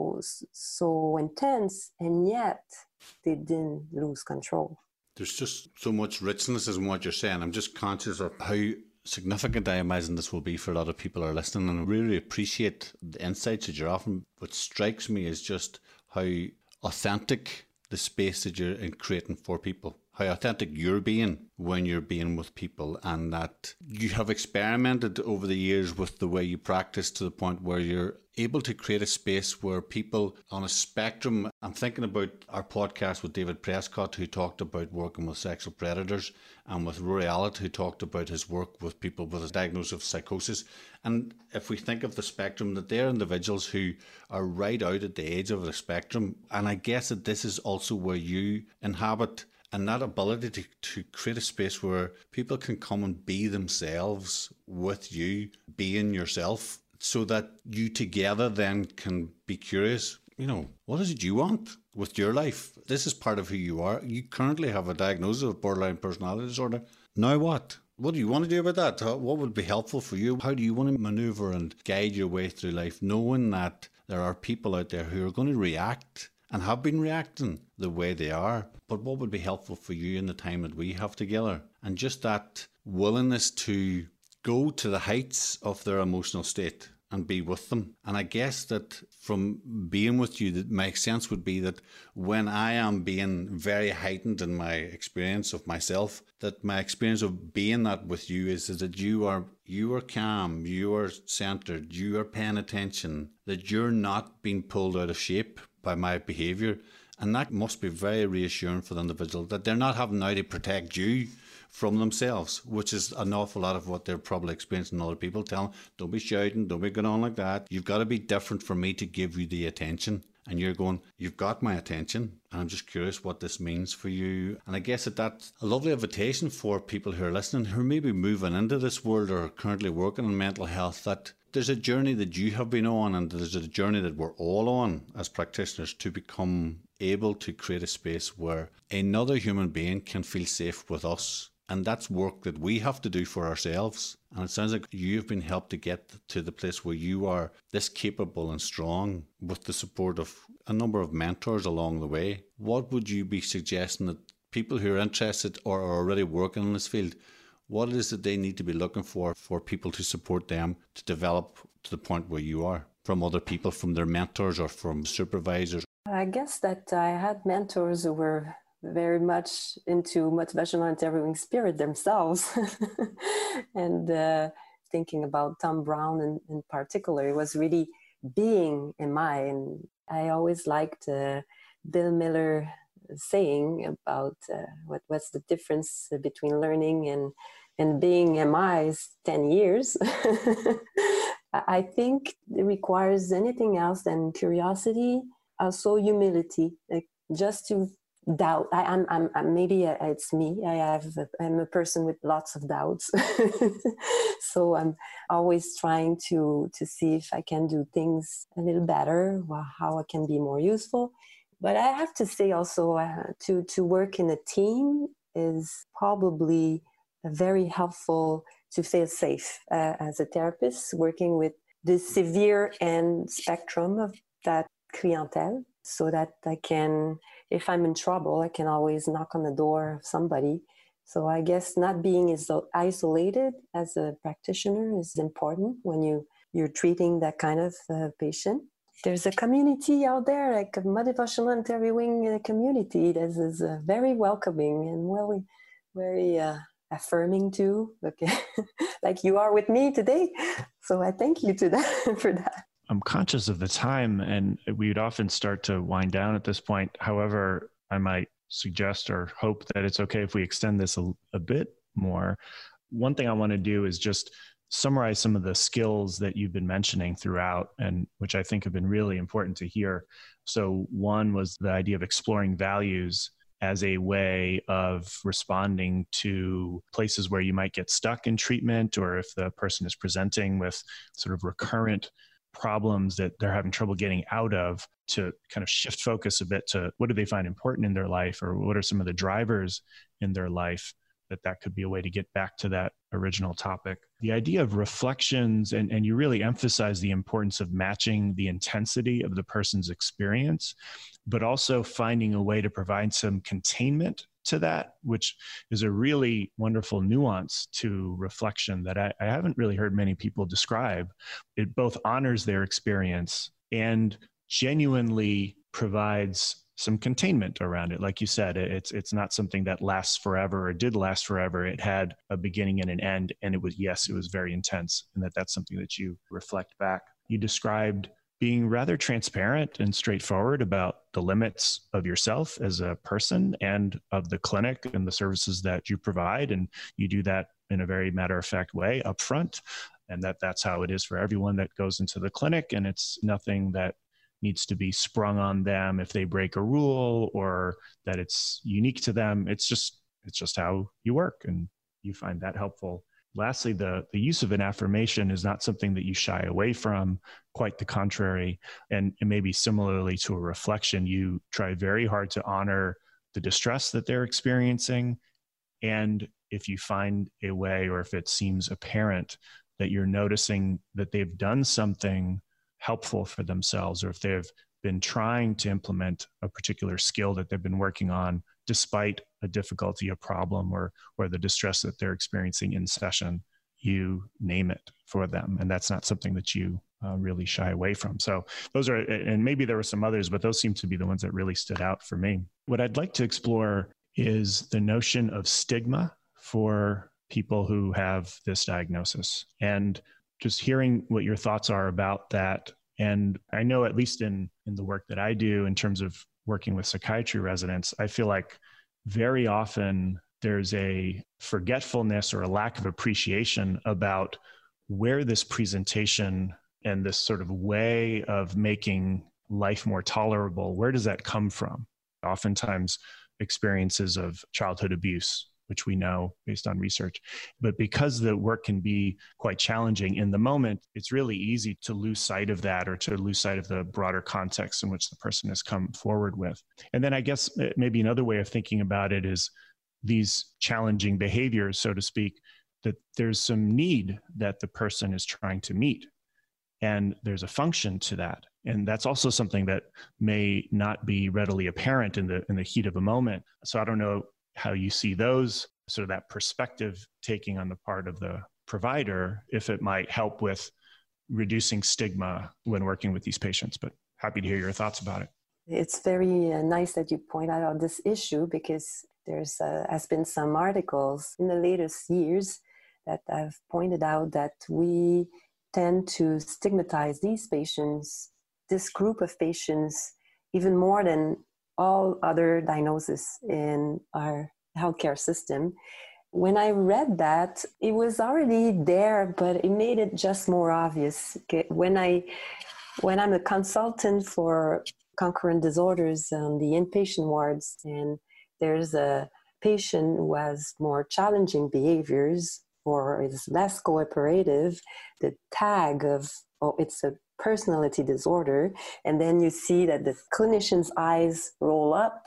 so intense, and yet they didn't lose control. There's just so much richness in what you're saying. I'm just conscious of how significant I imagine this will be for a lot of people who are listening, and I really appreciate the insights that you're offering. What strikes me is just how authentic the space that you're creating for people, how authentic you're being when you're being with people, and that you have experimented over the years with the way you practice to the point where you're able to create a space where people on a spectrum. I'm thinking about our podcast with David Prescott, who talked about working with sexual predators, and with Rory Allott, who talked about his work with people with a diagnosis of psychosis. And if we think of the spectrum, that they're individuals who are right out at the edge of the spectrum. And I guess that this is also where you inhabit, and that ability to create a space where people can come and be themselves with you, being yourself, so that you together then can be curious, what is it you want with your life? This is part of who you are. You currently have a diagnosis of borderline personality disorder. Now what? What do you want to do about that? What would be helpful for you? How do you want to maneuver and guide your way through life, knowing that there are people out there who are going to react and have been reacting the way they are? But what would be helpful for you in the time that we have together? And just that willingness to go to the heights of their emotional state and be with them. And I guess that from being with you, that my sense would be that when I am being very heightened in my experience of myself, that my experience of being that with you is that you are calm, you are centered, you are paying attention, that you're not being pulled out of shape by my behaviour. And that must be very reassuring for the individual, that they're not having now to protect you from themselves, which is an awful lot of what they're probably experiencing other people. Tell them, don't be shouting, don't be going on like that. You've got to be different for me to give you the attention. And you're going, you've got my attention, and I'm just curious what this means for you. And I guess that's a lovely invitation for people who are listening, who are maybe moving into this world or are currently working in mental health, that there's a journey that you have been on, and there's a journey that we're all on as practitioners to become able to create a space where another human being can feel safe with us. And that's work that we have to do for ourselves. And it sounds like you've been helped to get to the place where you are this capable and strong with the support of a number of mentors along the way. What would you be suggesting that people who are interested or are already working in this field, what is it they need to be looking for people to support them to develop to the point where you are, from other people, from their mentors or from supervisors? I guess that I had mentors who were very much into motivational interviewing spirit themselves. And thinking about Tom Brown in particular, it was really being MI. And I always liked Bill Miller saying about what's the difference between learning and being MI is 10 years. I think it requires anything else than curiosity, also humility, like just to doubt. I'm maybe it's me. I'm a person with lots of doubts. So I'm always trying to see if I can do things a little better, how I can be more useful. But I have to say also to work in a team is probably very helpful to feel safe as a therapist, working with the severe end spectrum of that clientele so that I can, if I'm in trouble, I can always knock on the door of somebody. So I guess not being isolated as a practitioner is important when you're treating that kind of patient. There's a community out there, like a motivational interviewing community that is very welcoming and very affirming too. Okay. Like you are with me today. So I thank you to that for that. I'm conscious of the time, and we would often start to wind down at this point. However, I might suggest or hope that it's okay if we extend this a bit more. One thing I want to do is just summarize some of the skills that you've been mentioning throughout, and which I think have been really important to hear. So one was the idea of exploring values as a way of responding to places where you might get stuck in treatment, or if the person is presenting with sort of recurrent problems that they're having trouble getting out of, to kind of shift focus a bit to what do they find important in their life, or what are some of the drivers in their life, that could be a way to get back to that original topic. The idea of reflections, and you really emphasize the importance of matching the intensity of the person's experience, but also finding a way to provide some containment to that, which is a really wonderful nuance to reflection that I haven't really heard many people describe. It both honors their experience and genuinely provides some containment around it. Like you said, it's not something that lasts forever or did last forever. It had a beginning and an end, and it was very intense, and that's something that you reflect back. You described being rather transparent and straightforward about the limits of yourself as a person and of the clinic and the services that you provide. And you do that in a very matter-of-fact way upfront. And that's how it is for everyone that goes into the clinic. And it's nothing that needs to be sprung on them if they break a rule, or that it's unique to them. It's just how you work, and you find that helpful. Lastly, the use of an affirmation is not something that you shy away from, quite the contrary. And maybe similarly to a reflection, you try very hard to honor the distress that they're experiencing. And if you find a way, or if it seems apparent that you're noticing that they've done something helpful for themselves, or if they've been trying to implement a particular skill that they've been working on despite a difficulty, a problem, or the distress that they're experiencing in session, you name it for them. And that's not something that you really shy away from. So those are, and maybe there were some others, but those seem to be the ones that really stood out for me. What I'd like to explore is the notion of stigma for people who have this diagnosis, and just hearing what your thoughts are about that. And I know, at least in the work that I do in terms of working with psychiatry residents, I feel like very often there's a forgetfulness or a lack of appreciation about where this presentation and this sort of way of making life more tolerable, where does that come from? Oftentimes experiences of childhood abuse, which we know based on research. But because the work can be quite challenging in the moment, it's really easy to lose sight of that, or to lose sight of the broader context in which the person has come forward with. And then I guess maybe another way of thinking about it is these challenging behaviors, so to speak, that there's some need that the person is trying to meet. And there's a function to that. And that's also something that may not be readily apparent in the heat of a moment. So I don't know how you see those, sort of that perspective taking on the part of the provider, if it might help with reducing stigma when working with these patients. But happy to hear your thoughts about it. It's very nice that you point out this issue, because there's has been some articles in the latest years that have pointed out that we tend to stigmatize these patients, this group of patients, even more than all other diagnoses in our healthcare system. When I read that, it was already there, but it made it just more obvious. When I'm a consultant for concurrent disorders on the inpatient wards, and there's a patient who has more challenging behaviors or is less cooperative, the tag of, it's a personality disorder, and then you see that the clinician's eyes roll up.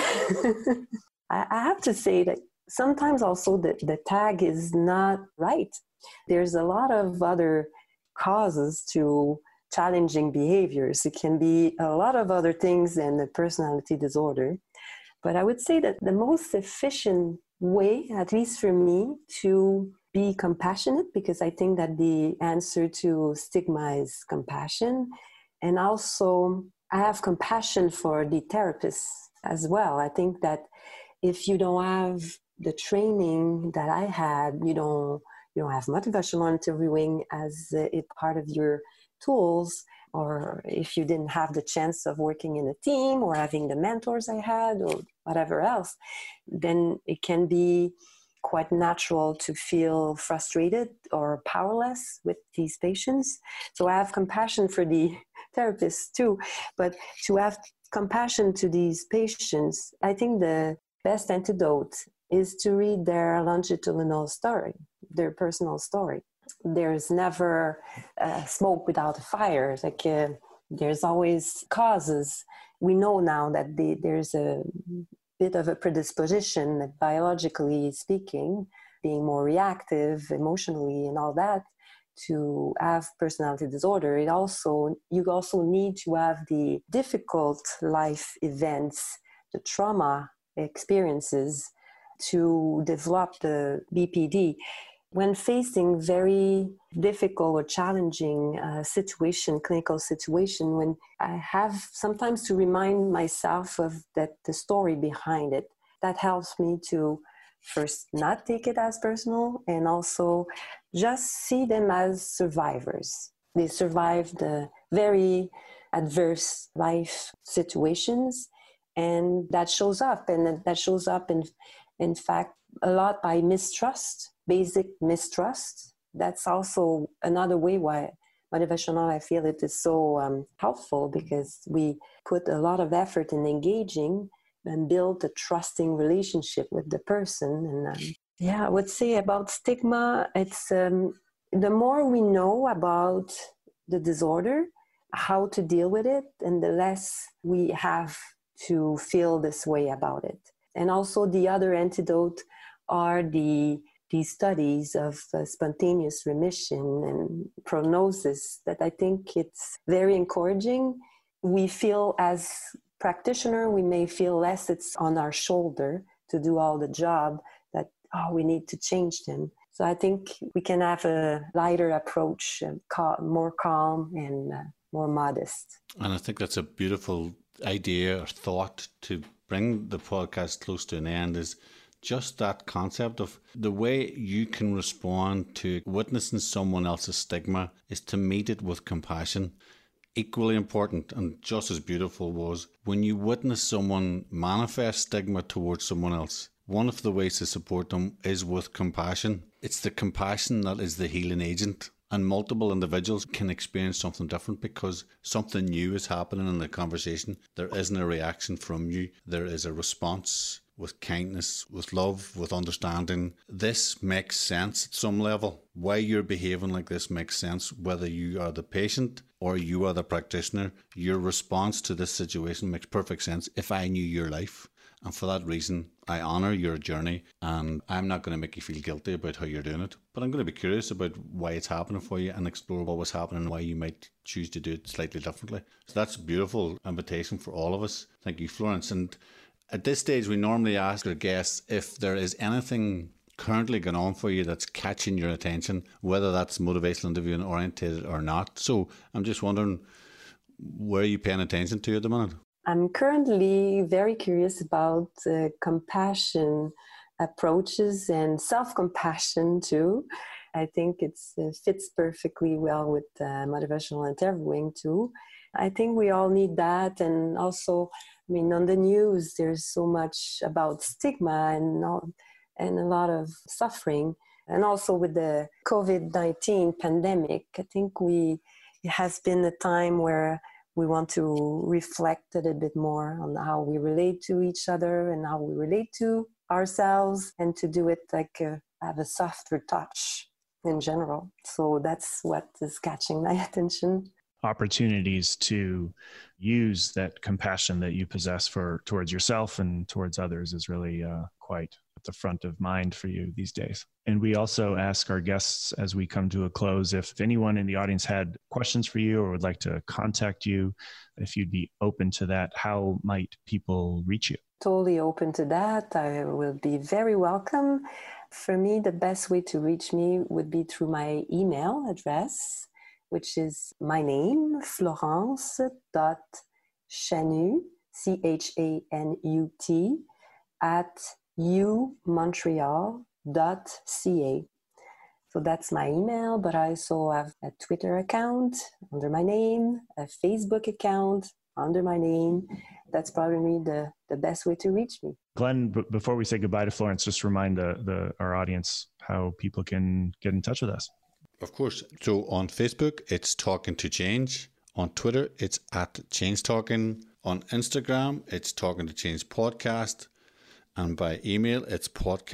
I have to say that sometimes also the tag is not right. There's a lot of other causes to challenging behaviors. It can be a lot of other things than the personality disorder. But I would say that the most efficient way, at least for me, to be compassionate, because I think that the answer to stigma is compassion. And also, I have compassion for the therapists as well. I think that if you don't have the training that I had, you don't have motivational interviewing as a part of your tools, or if you didn't have the chance of working in a team or having the mentors I had or whatever else, then it can be quite natural to feel frustrated or powerless with these patients. So I have compassion for the therapists too, but to have compassion to these patients, I think the best antidote is to read their longitudinal story, their personal story. There's never smoke without a fire. Like there's always causes. We know now that there's a bit of a predisposition, that biologically speaking, being more reactive emotionally and all that, to have personality disorder. You also need to have the difficult life events, the trauma experiences, to develop the BPD. When facing very difficult or challenging clinical situation, when I have sometimes to remind myself of the story behind it, that helps me to first not take it as personal and also just see them as survivors. They survived very adverse life situations, and that shows up. And that shows up, in fact, a lot by mistrust. Basic mistrust. That's also another way why motivational, I feel it is so helpful, because we put a lot of effort in engaging and build a trusting relationship with the person. And I would say about stigma, it's the more we know about the disorder, how to deal with it, and the less we have to feel this way about it. And also the other antidote are these studies of spontaneous remission and prognosis, that I think it's very encouraging. We feel as practitioner, we may feel less it's on our shoulder to do all the job, that, we need to change them. So I think we can have a lighter approach, more calm and more modest. And I think that's a beautiful idea or thought to bring the podcast close to an end, is just that concept of the way you can respond to witnessing someone else's stigma is to meet it with compassion. Equally important and just as beautiful was when you witness someone manifest stigma towards someone else, one of the ways to support them is with compassion. It's the compassion that is the healing agent. And multiple individuals can experience something different because something new is happening in the conversation. There isn't a reaction from you. There is a response with kindness, with love, with understanding. This makes sense at some level. Why you're behaving like this makes sense, whether you are the patient or you are the practitioner. Your response to this situation makes perfect sense if I knew your life. And for that reason, I honour your journey, and I'm not going to make you feel guilty about how you're doing it, but I'm going to be curious about why it's happening for you and explore what was happening and why you might choose to do it slightly differently. So that's a beautiful invitation for all of us. Thank you, Florence. And at this stage, we normally ask our guests if there is anything currently going on for you that's catching your attention, whether that's motivational interviewing oriented or not. So I'm just wondering, where are you paying attention to at the moment? I'm currently very curious about compassion approaches and self-compassion too. I think it fits perfectly well with motivational interviewing too. I think we all need that. And also, on the news, there's so much about stigma and a lot of suffering. And also with the COVID-19 pandemic, I think it has been a time where we want to reflect a little bit more on how we relate to each other and how we relate to ourselves, and to do it have a softer touch in general. So that's what is catching my attention. Opportunities to use that compassion that you possess towards yourself and towards others is really quite the front of mind for you these days. And we also ask our guests as we come to a close, if anyone in the audience had questions for you or would like to contact you, if you'd be open to that, how might people reach you? Totally open to that. I will be very welcome. For me, the best way to reach me would be through my email address, which is my name, florence.chanut, CHANUT, @umontreal.ca. So that's my email, but I also have a Twitter account under my name, a Facebook account under my name. That's probably the best way to reach me. Glenn, before we say goodbye to Florence, just remind our audience how people can get in touch with us. Of course. So on Facebook, it's Talking to Change. On Twitter, it's @ChangeTalking. On Instagram, it's Talking to Change Podcast. And by email, it's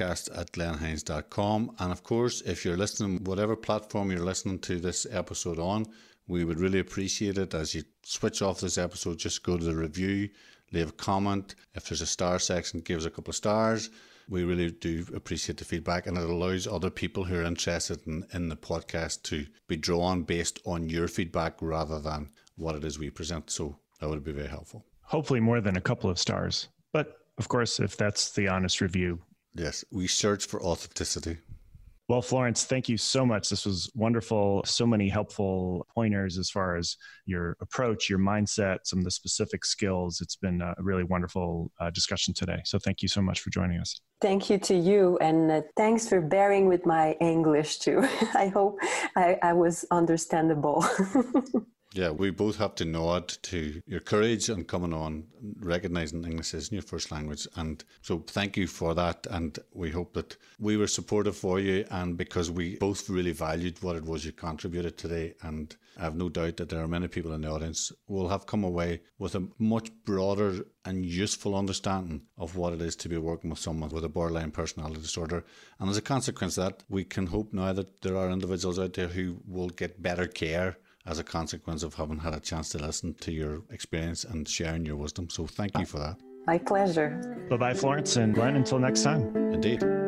podcast@glenhines.com. And of course, if you're listening, whatever platform you're listening to this episode on, we would really appreciate it. As you switch off this episode, just go to the review, leave a comment. If there's a star section, give us a couple of stars. We really do appreciate the feedback, and it allows other people who are interested in the podcast to be drawn based on your feedback rather than what it is we present. So that would be very helpful. Hopefully more than a couple of stars. But of course, if that's the honest review. Yes, we search for authenticity. Well, Florence, thank you so much. This was wonderful. So many helpful pointers as far as your approach, your mindset, some of the specific skills. It's been a really wonderful discussion today. So thank you so much for joining us. Thank you to you. And thanks for bearing with my English too. I hope I was understandable. Yeah, we both have to nod to your courage and coming on, recognizing English isn't your first language. And so thank you for that. And we hope that we were supportive for you, and because we both really valued what it was you contributed today. And I have no doubt that there are many people in the audience who will have come away with a much broader and useful understanding of what it is to be working with someone with a borderline personality disorder. And as a consequence of that, we can hope now that there are individuals out there who will get better care as a consequence of having had a chance to listen to your experience and sharing your wisdom. So thank you for that. My pleasure. Bye-bye, Florence and Glenn. Until next time. Indeed.